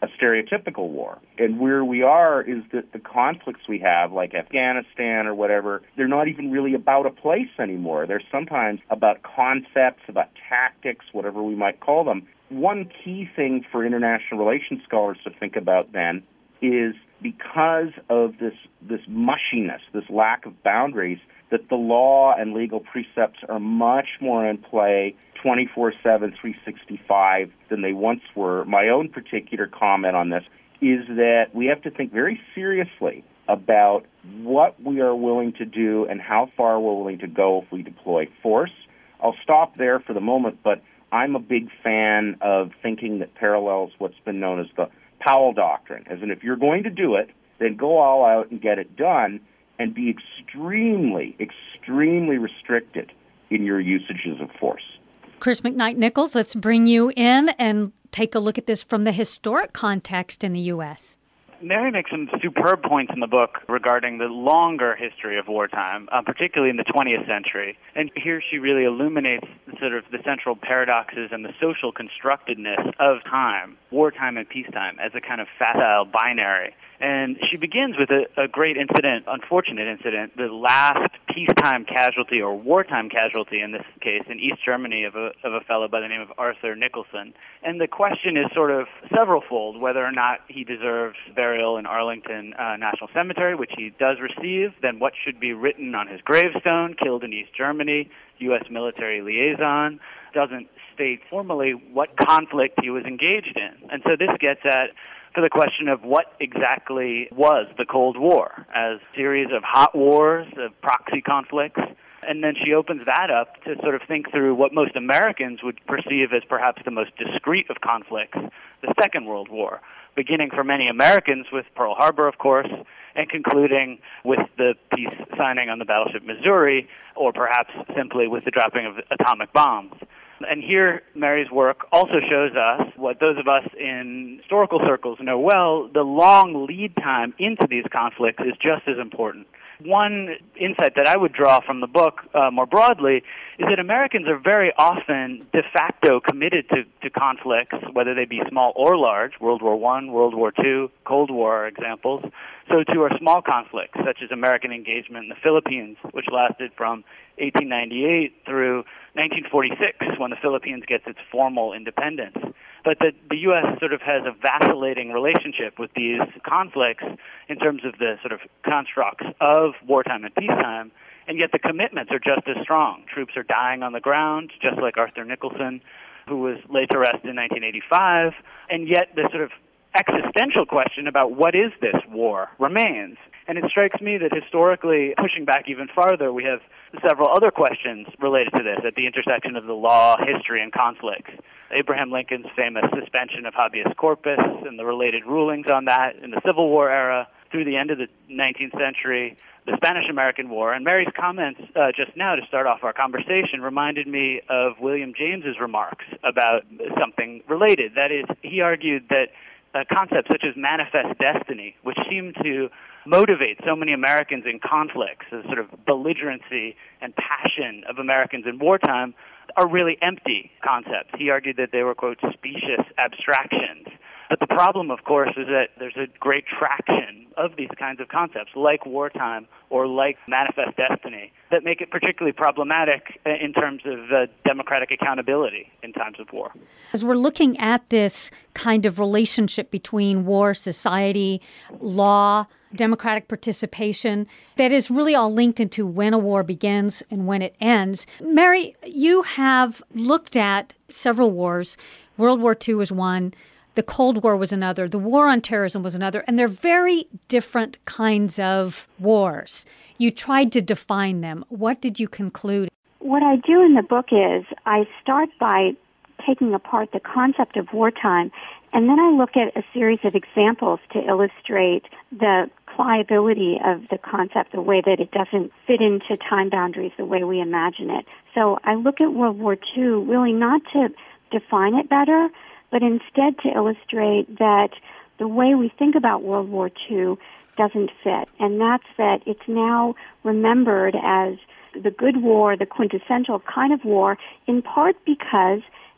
[SPEAKER 4] a stereotypical war. And where we are is that the conflicts we have, like Afghanistan or whatever, they're not even really about a place anymore. They're sometimes about concepts, about tactics, whatever we might call them. One key thing for international relations scholars to think about then is because of this this mushiness, this lack of boundaries, that the law and legal precepts are much more in play twenty-four seven, three sixty-five than they once were. My own particular comment on this is that we have to think very seriously about what we are willing to do and how far we're willing to go if we deploy force. I'll stop there for the moment, but I'm a big fan of thinking that parallels what's been known as the Powell Doctrine, as in if you're going to do it, then go all out and get it done and be extremely, extremely restricted in your usages of force.
[SPEAKER 1] Chris McKnight-Nichols, let's bring you in and take a look at this from the historic context in the U S
[SPEAKER 5] Mary makes some superb points in the book regarding the longer history of wartime, uh, particularly in the twentieth century. And here she really illuminates sort of the central paradoxes and the social constructedness of time, wartime and peacetime, as a kind of facile binary. And she begins with a, a great incident, unfortunate incident, the last peacetime casualty or wartime casualty in this case in East Germany of a, of a fellow by the name of Arthur Nicholson. And the question is sort of severalfold, whether or not he deserves burial in Arlington uh, National Cemetery, which he does receive, then what should be written on his gravestone, killed in East Germany, U S military liaison, doesn't state formally what conflict he was engaged in. And so this gets at for the question of what exactly was the Cold War as a series of hot wars, of proxy conflicts. And then she opens that up to sort of think through what most Americans would perceive as perhaps the most discrete of conflicts, the Second World War, beginning for many Americans with Pearl Harbor, of course, and concluding with the peace signing on the battleship Missouri, or perhaps simply with the dropping of atomic bombs. And here, Mary's work also shows us what those of us in historical circles know well, the long lead time into these conflicts is just as important. One insight that I would draw from the book uh, more broadly is that Americans are very often de facto committed to, to conflicts, whether they be small or large. World War One, World War Two, Cold War are examples. So too are small conflicts, such as American engagement in the Philippines, which lasted from eighteen ninety-eight through nineteen forty-six, when the Philippines gets its formal independence. But the, the U S sort of has a vacillating relationship with these conflicts in terms of the sort of constructs of wartime and peacetime, and yet the commitments are just as strong. Troops are dying on the ground, just like Arthur Nicholson, who was laid to rest in nineteen eighty-five, and yet the sort of existential question about what is this war remains. And it strikes me that historically, pushing back even farther, we have several other questions related to this at the intersection of the law, history, and conflicts. Abraham Lincoln's famous suspension of habeas corpus and the related rulings on that in the Civil War era through the end of the nineteenth century, the Spanish-American War. And Mary's comments uh, just now to start off our conversation reminded me of William James's remarks about something related. That is, he argued that uh, concepts such as manifest destiny, which seem to motivate so many Americans in conflicts, the sort of belligerency and passion of Americans in wartime, are really empty concepts. He argued that they were, quote, specious abstractions. But the problem, of course, is that there's a great traction of these kinds of concepts, like wartime or like manifest destiny, that make it particularly problematic in terms of uh, democratic accountability in times of war.
[SPEAKER 1] As we're looking at this kind of relationship between war, society, law, democratic participation, that is really all linked into when a war begins and when it ends. Mary, you have looked at several wars. World War Two was one. The Cold War was another. The war on terrorism was another. And they're very different kinds of wars. You tried to define them. What did you conclude?
[SPEAKER 3] What I do in the book is I start by taking apart the concept of wartime, and then I look at a series of examples to illustrate the pliability of the concept, the way that it doesn't fit into time boundaries the way we imagine it. So I look at World War Two really not to define it better, but instead to illustrate that the way we think about World War Two doesn't fit. And that's that it's now remembered as the good war, the quintessential kind of war, in part because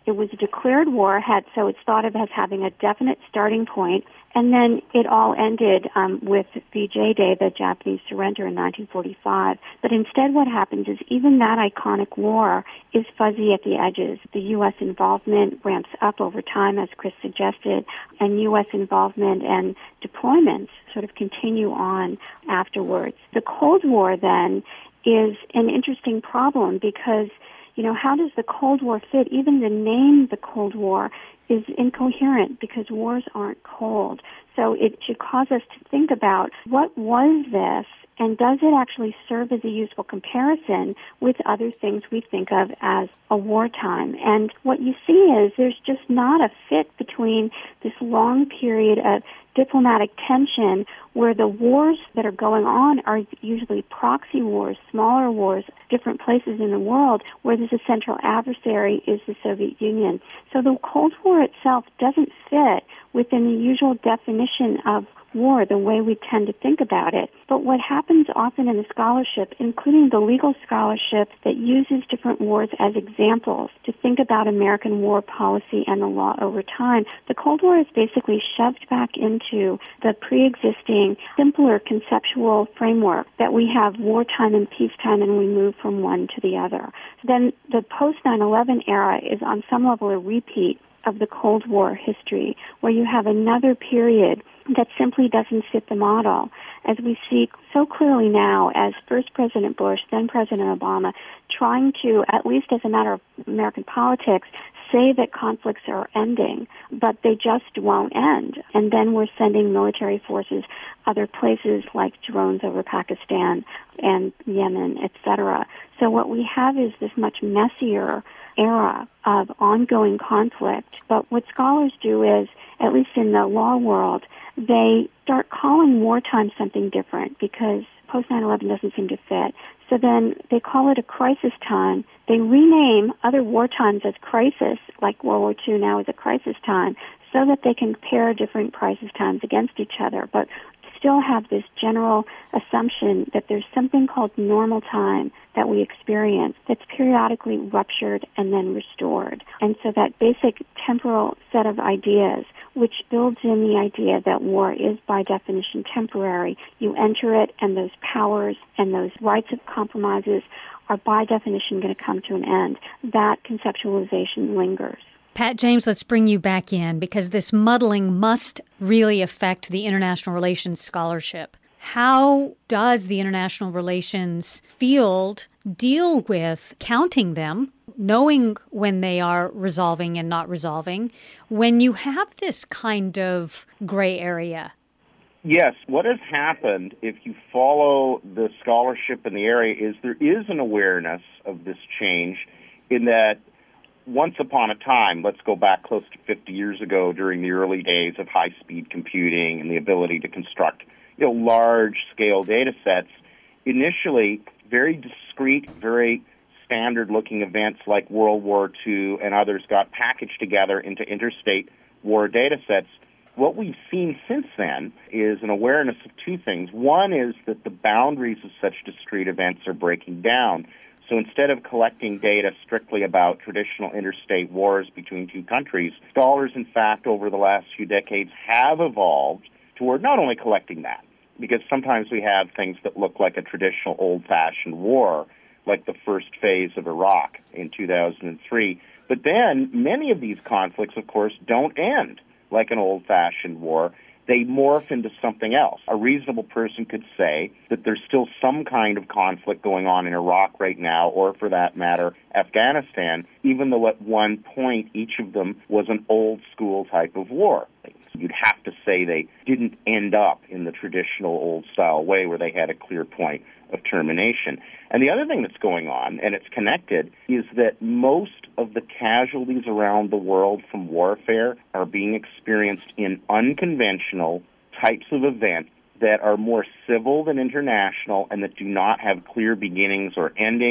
[SPEAKER 3] It was a declared war, had so it's thought of as having a definite starting point, and then it all ended um, with V J Day, the Japanese surrender in nineteen forty-five. But instead what happens is even that iconic war is fuzzy at the edges. The U S involvement ramps up over time, as Chris suggested, and U S involvement and deployments sort of continue on afterwards. The Cold War, then, is an interesting problem because You know, how does the Cold War fit? Even the name, the Cold War, is incoherent because wars aren't cold. So it should cause us to think about what was this, and does it actually serve as a useful comparison with other things we think of as a wartime? And what you see is there's just not a fit between this long period of diplomatic tension where the wars that are going on are usually proxy wars, smaller wars, different places in the world where there's a central adversary is the Soviet Union. So the Cold War itself doesn't fit within the usual definition of war, the way we tend to think about it. But what happens often in the scholarship, including the legal scholarship that uses different wars as examples to think about American war policy and the law over time, the Cold War is basically shoved back into the pre-existing, simpler conceptual framework that we have wartime and peacetime, and we move from one to the other. Then the post nine eleven era is on some level a repeat of the Cold War history, where you have another period that simply doesn't fit the model, as we see so clearly now as first President Bush, then President Obama, trying to, at least as a matter of American politics, say that conflicts are ending, but they just won't end. And then we're sending military forces other places like drones over Pakistan and Yemen, et cetera. So what we have is this much messier era of ongoing conflict. But what scholars do is, at least in the law world, they start calling wartime something different because post nine eleven doesn't seem to fit. So then they call it a crisis time. They rename other war times as crisis, like World War Two now is a crisis time, so that they can compare different crisis times against each other, but still have this general assumption that there's something called normal time that we experience that's periodically ruptured and then restored. And so that basic temporal set of ideas, which builds in the idea that war is by definition temporary, you enter it and those powers and those rights of compromises are by definition going to come to an end. That conceptualization lingers.
[SPEAKER 1] Pat James, let's bring you back in because this muddling must really affect the international relations scholarship. How does the international relations field deal with counting them, knowing when they are resolving and not resolving, when you have this kind of gray area?
[SPEAKER 4] Yes, what has happened, if you follow the scholarship in the area, is there is an awareness of this change in that once upon a time, let's go back close to fifty years ago during the early days of high-speed computing and the ability to construct, you know, large-scale data sets, initially very discrete, very standard-looking events like World War Two and others got packaged together into interstate war data sets. What we've seen since then is an awareness of two things. One is that the boundaries of such discrete events are breaking down. So instead of collecting data strictly about traditional interstate wars between two countries, scholars, in fact, over the last few decades have evolved toward not only collecting that, because sometimes we have things that look like a traditional old-fashioned war, like the first phase of Iraq in two thousand three, but then many of these conflicts, of course, don't end like an old-fashioned war. They morph into something else. A reasonable person could say that there's still some kind of conflict going on in Iraq right now, or for that matter, Afghanistan, even though at one point each of them was an old-school type of war. You'd have to say they didn't end up in the traditional old-style way where they had a clear point of termination. And the other thing that's going on, and it's connected, is that most of the casualties around the world from warfare are being experienced in unconventional types of events that are more civil than international and that do not have clear beginnings or endings,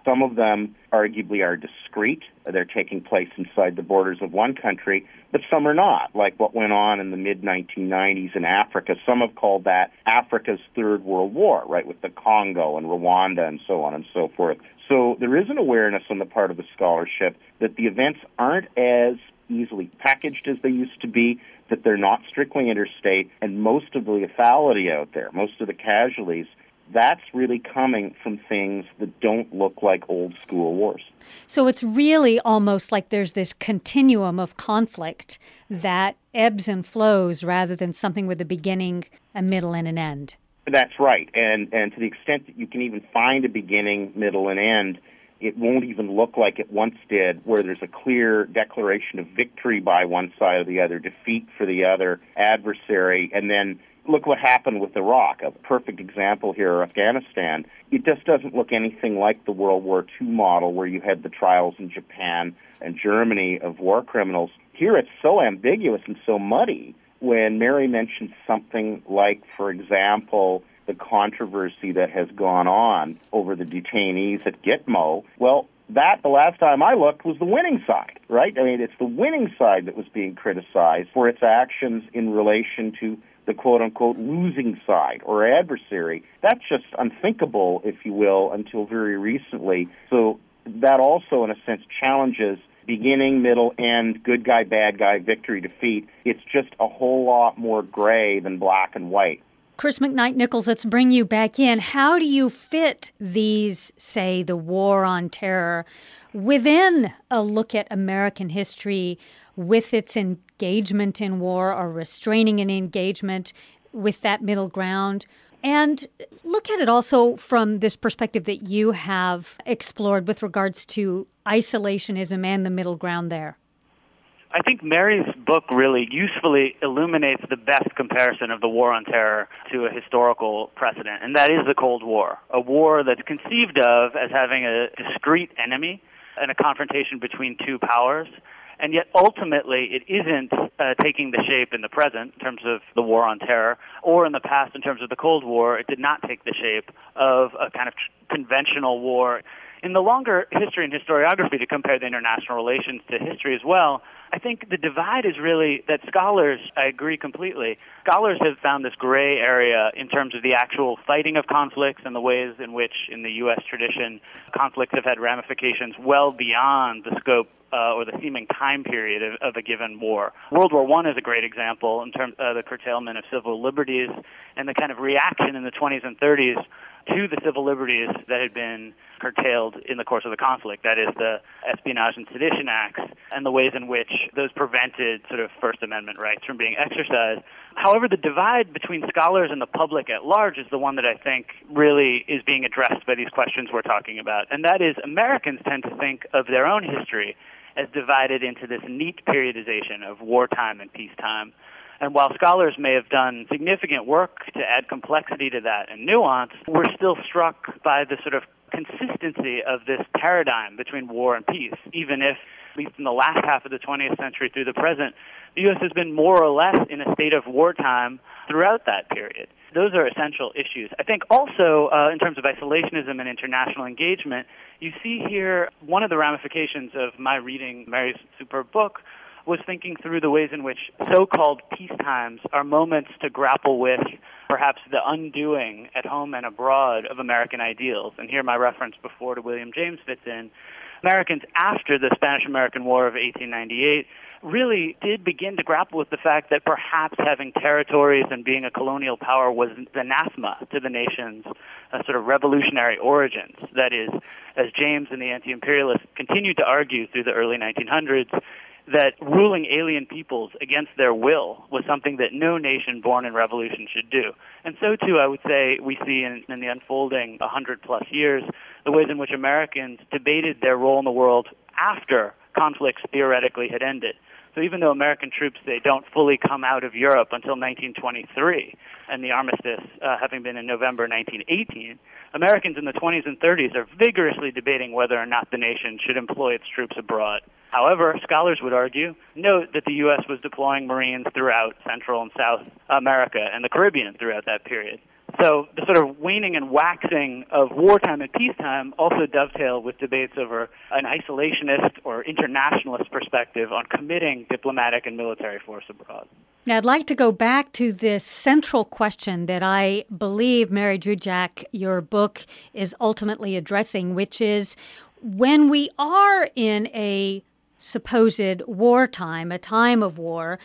[SPEAKER 4] Some of them arguably are discrete. They're taking place inside the borders of one country, but some are not, like what went on in the mid nineteen nineties in Africa. Some have called that Africa's Third World War, right, with the Congo and Rwanda and so on and so forth. So there is an awareness on the part of the scholarship that the events aren't as easily packaged as they used to be, that they're not strictly interstate, and most of the lethality out there, most of the casualties, that's really coming from things that don't look like old school wars.
[SPEAKER 1] So it's really almost like there's this continuum of conflict that ebbs and flows rather than something with a beginning, a middle, and an end.
[SPEAKER 4] That's right. And and to the extent that you can even find a beginning, middle, and end, it won't even look like it once did, where there's a clear declaration of victory by one side or the other, defeat for the other adversary, and then look what happened with Iraq, a perfect example here, or Afghanistan. It just doesn't look anything like the World War Two model where you had the trials in Japan and Germany of war criminals. Here it's so ambiguous and so muddy. When Mary mentions something like, for example, the controversy that has gone on over the detainees at Gitmo, well, that, the last time I looked, was the winning side, right? I mean, it's the winning side that was being criticized for its actions in relation to the quote-unquote losing side or adversary. That's just unthinkable, if you will, until very recently. So that also, in a sense, challenges beginning, middle, end, good guy, bad guy, victory, defeat. It's just a whole lot more gray than black and white.
[SPEAKER 1] Chris McKnight-Nichols, let's bring you back in. How do you fit these, say, the war on terror, within a look at American history with its engagement in war or restraining an engagement with that middle ground? And look at it also from this perspective that you have explored with regards to isolationism and the middle ground there.
[SPEAKER 5] I think Mary's book really usefully illuminates the best comparison of the war on terror to a historical precedent, and that is the Cold War, a war that's conceived of as having a discrete enemy and a confrontation between two powers. And yet, ultimately, it isn't uh, taking the shape in the present in terms of the war on terror, or in the past in terms of the Cold War. It did not take the shape of a kind of tr- conventional war. In the longer history and historiography, to compare the international relations to history as well, I think the divide is really that scholars, I agree completely, scholars have found this gray area in terms of the actual fighting of conflicts and the ways in which, in the U S tradition, conflicts have had ramifications well beyond the scope Uh, or the seeming time period of, of a given war. World War One is a great example in terms of the curtailment of civil liberties and the kind of reaction in the twenties and thirties to the civil liberties that had been curtailed in the course of the conflict. That is the Espionage and Sedition Acts and the ways in which those prevented sort of First Amendment rights from being exercised. However, the divide between scholars and the public at large is the one that I think really is being addressed by these questions we're talking about. And that is, Americans tend to think of their own history as divided into this neat periodization of wartime and peacetime. And while scholars may have done significant work to add complexity to that and nuance, we're still struck by the sort of consistency of this paradigm between war and peace, even if, at least in the last half of the twentieth century through the present, the U S has been more or less in a state of wartime throughout that period. Those are essential issues. I think also, uh, in terms of isolationism and international engagement, you see here one of the ramifications of my reading Mary's superb book was thinking through the ways in which so-called peacetimes are moments to grapple with perhaps the undoing at home and abroad of American ideals. And here my reference before to William James fits in. Americans after the Spanish-American War of eighteen ninety-eight really did begin to grapple with the fact that perhaps having territories and being a colonial power was anathema to the nation's uh, sort of revolutionary origins. That is, as James and the anti-imperialists continued to argue through the early nineteen hundreds, that ruling alien peoples against their will was something that no nation born in revolution should do. And so, too, I would say we see in, in the unfolding one hundred plus years the ways in which Americans debated their role in the world after conflicts theoretically had ended. So even though American troops, they don't fully come out of Europe until nineteen twenty-three, and the armistice uh, having been in November nineteen eighteen, Americans in the twenties and thirties are vigorously debating whether or not the nation should employ its troops abroad. However, scholars would argue, note that the U S was deploying Marines throughout Central and South America and the Caribbean throughout that period. So the sort of waning and waxing of wartime and peacetime also dovetail with debates over an isolationist or internationalist perspective on committing diplomatic and military force abroad.
[SPEAKER 1] Now, I'd like to go back to this central question that I believe, Mary Drujak, your book is ultimately addressing, which is when we are in a supposed wartime, a time of war,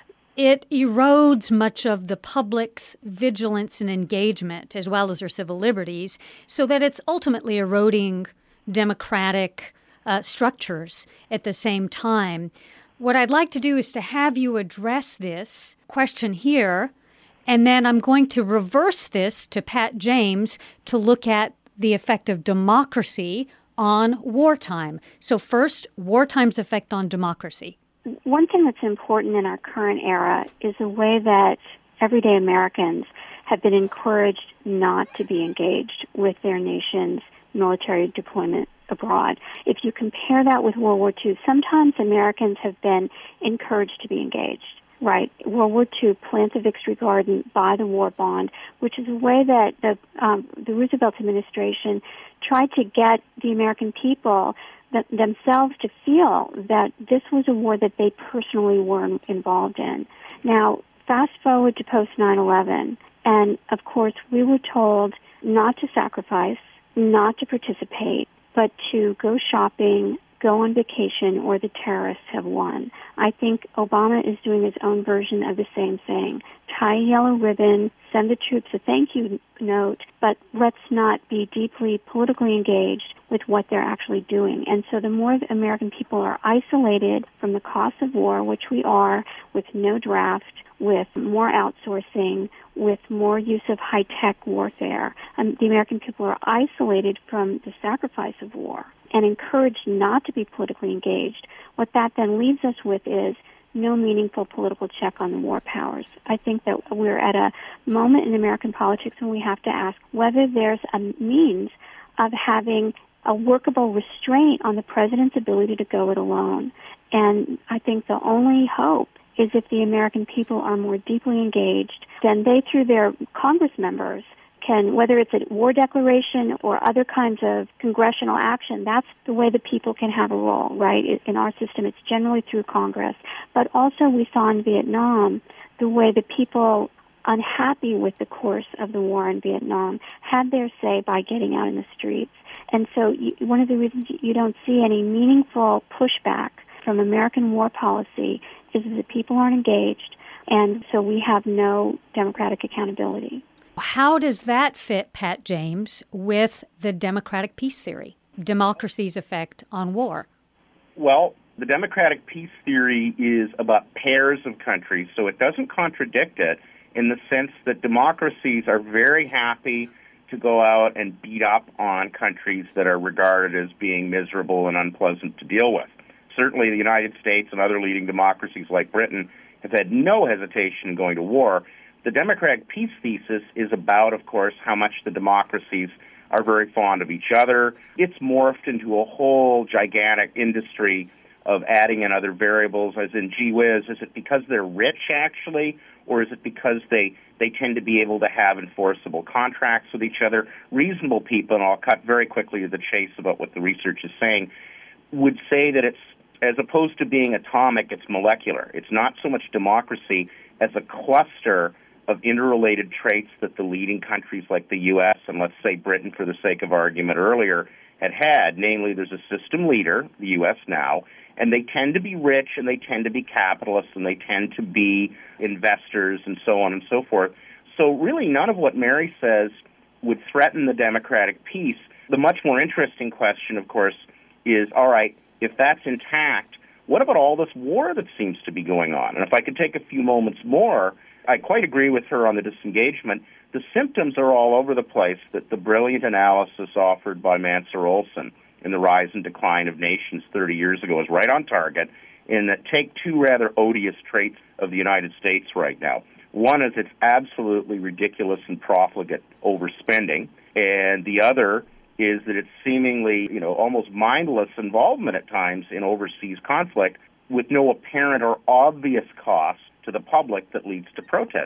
[SPEAKER 1] it erodes much of the public's vigilance and engagement, as well as their civil liberties, so that it's ultimately eroding democratic uh, structures at the same time. What I'd like to do is to have you address this question here, and then I'm going to reverse this to Pat James to look at the effect of democracy on wartime. So first, wartime's effect on democracy.
[SPEAKER 3] One thing that's important in our current era is the way that everyday Americans have been encouraged not to be engaged with their nation's military deployment abroad. If you compare that with World War Two, sometimes Americans have been encouraged to be engaged, right? World War Two plants a victory garden, buy the war bond, which is a way that the, um, the Roosevelt administration tried to get the American people th- themselves to feel that this was a war that they personally were involved in. Now, fast forward to post nine eleven, and of course we were told not to sacrifice, not to participate, but to go shopping, go on vacation, or the terrorists have won. I think Obama is doing his own version of the same thing. Tie a yellow ribbon, send the troops a thank you note, but let's not be deeply politically engaged with what they're actually doing. And so the more the American people are isolated from the cost of war, which we are, with no draft, with more outsourcing, with more use of high-tech warfare, um, the American people are isolated from the sacrifice of war and encouraged not to be politically engaged. What that then leaves us with is no meaningful political check on the war powers. I think that we're at a moment in American politics when we have to ask whether there's a means of having a workable restraint on the president's ability to go it alone. And I think the only hope is if the American people are more deeply engaged, then they, through their Congress members, can, whether it's a war declaration or other kinds of congressional action, that's the way the people can have a role, right? In our system, it's generally through Congress. But also we saw in Vietnam the way the people unhappy with the course of the war in Vietnam had their say by getting out in the streets. And so you, one of the reasons you don't see any meaningful pushback from American war policy is that the people aren't engaged, and so we have no democratic accountability.
[SPEAKER 1] How does that fit, Pat James, with the democratic peace theory, democracy's effect on war?
[SPEAKER 4] Well, the democratic peace theory is about pairs of countries, so it doesn't contradict it in the sense that democracies are very happy to go out and beat up on countries that are regarded as being miserable and unpleasant to deal with. Certainly the United States and other leading democracies like Britain have had no hesitation in going to war. The democratic peace thesis is about, of course, how much the democracies are very fond of each other. It's morphed into a whole gigantic industry of adding in other variables, as in, gee whiz, is it because they're rich, actually, or is it because they, they tend to be able to have enforceable contracts with each other? Reasonable people, and I'll cut very quickly to the chase about what the research is saying, would say that it's, as opposed to being atomic, it's molecular. It's not so much democracy as a cluster of interrelated traits that the leading countries like the U S and, let's say, Britain, for the sake of argument earlier, had had. Namely, there's a system leader, the U S now, and they tend to be rich, and they tend to be capitalists, and they tend to be investors, and so on and so forth. So really none of what Mary says would threaten the democratic peace. The much more interesting question, of course, is, all right, if that's intact, what about all this war that seems to be going on? And if I could take a few moments more, I quite agree with her on the disengagement. The symptoms are all over the place that the brilliant analysis offered by Mansur Olson in The Rise and Decline of Nations thirty years ago is right on target, in that take two rather odious traits of the United States right now. One is its absolutely ridiculous and profligate overspending, and the other is that it's seemingly, you know, almost mindless involvement at times in overseas conflict with no apparent or obvious cost to the public that leads to protest.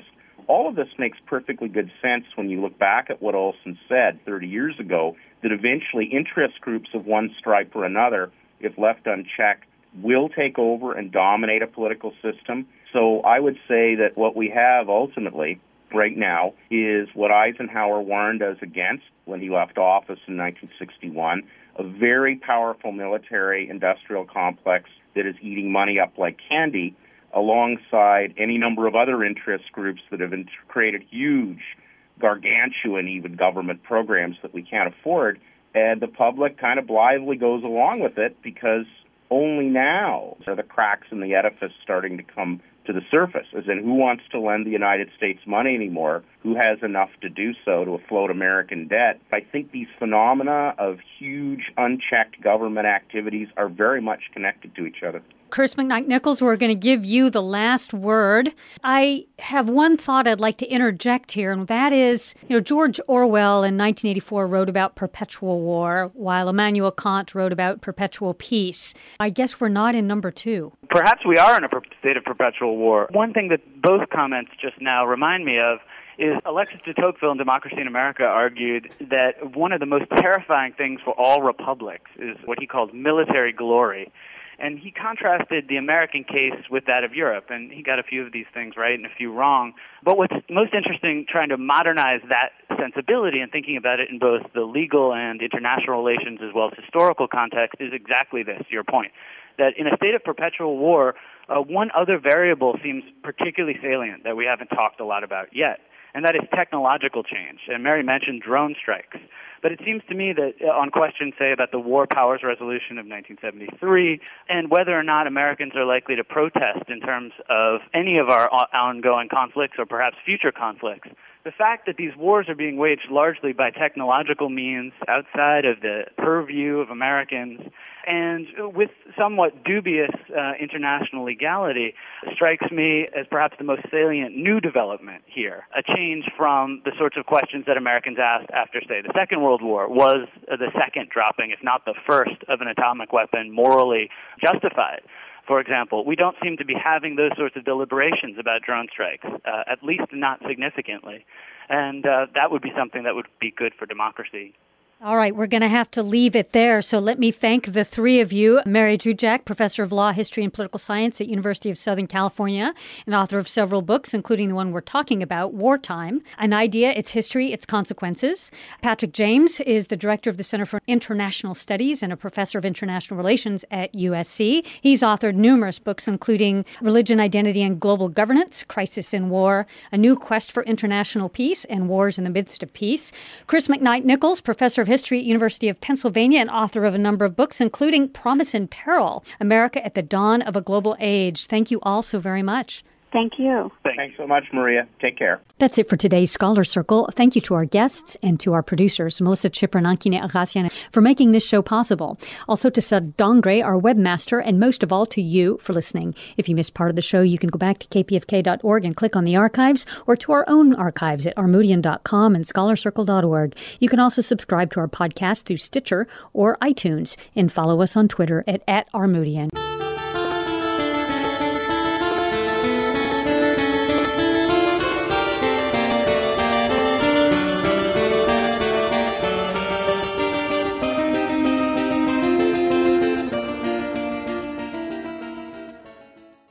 [SPEAKER 4] all of this makes perfectly good sense when you look back at what Olson said thirty years ago, that eventually interest groups of one stripe or another, if left unchecked, will take over and dominate a political system. So I would say that what we have ultimately right now is what Eisenhower warned us against when he left office in nineteen sixty-one, a very powerful military-industrial complex that is eating money up like candy, alongside any number of other interest groups that have created huge, gargantuan even government programs that we can't afford. And the public kind of blithely goes along with it because only now are the cracks in the edifice starting to come to the surface, as in who wants to lend the United States money anymore, who has enough to do so to afloat American debt. I think these phenomena of huge unchecked government activities are very much connected to each other.
[SPEAKER 1] Chris McKnight-Nichols, we're going to give you the last word. I have one thought I'd like to interject here, and that is, you know, George Orwell in nineteen eighty-four wrote about perpetual war, while Immanuel Kant wrote about perpetual peace. I guess we're not in number two.
[SPEAKER 5] Perhaps we are in a state of perpetual war. One thing that both comments just now remind me of is Alexis de Tocqueville in Democracy in America argued that one of the most terrifying things for all republics is what he called military glory. And he contrasted the American case with that of Europe, and he got a few of these things right and a few wrong. But what's most interesting, trying to modernize that sensibility and thinking about it in both the legal and international relations as well as historical context, is exactly this, your point, that in a state of perpetual war, uh, one other variable seems particularly salient that we haven't talked a lot about yet, and that is technological change. And Mary mentioned drone strikes. But it seems to me that on questions, say, about the War Powers Resolution of nineteen seventy-three and whether or not Americans are likely to protest in terms of any of our ongoing conflicts or perhaps future conflicts, the fact that these wars are being waged largely by technological means outside of the purview of Americans and with somewhat dubious uh, international legality strikes me as perhaps the most salient new development here, a change from the sorts of questions that Americans asked after, say, the Second World War. Was the second dropping, if not the first, of an atomic weapon morally justified? For example, we don't seem to be having those sorts of deliberations about drone strikes, uh, at least not significantly. And uh, that would be something that would be good for democracy.
[SPEAKER 1] All right, we're going to have to leave it there. So let me thank the three of you. Mary Drujak, professor of law, history, and political science at University of Southern California, and author of several books, including the one we're talking about, Wartime, An Idea, Its History, Its Consequences. Patrick James is the director of the Center for International Studies and a professor of international relations at U S C. He's authored numerous books, including Religion, Identity, and Global Governance, Crisis in War, A New Quest for International Peace, and Wars in the Midst of Peace. Chris McKnight-Nichols, professor of history at University of Pennsylvania and author of a number of books, including Promise in Peril, America at the Dawn of a Global Age. Thank you all so very much.
[SPEAKER 3] Thank you.
[SPEAKER 4] Thanks, Thanks so much, Maria. Take care.
[SPEAKER 1] That's it for today's Scholar Circle. Thank you to our guests and to our producers, Melissa Chipper and Ankine Agasian, for making this show possible. Also to Sud Dongre, our webmaster, and most of all to you for listening. If you missed part of the show, you can go back to k p f k dot org and click on the archives, or to our own archives at armoudian dot com and scholar circle dot org. You can also subscribe to our podcast through Stitcher or iTunes, and follow us on Twitter at, at Armoudian.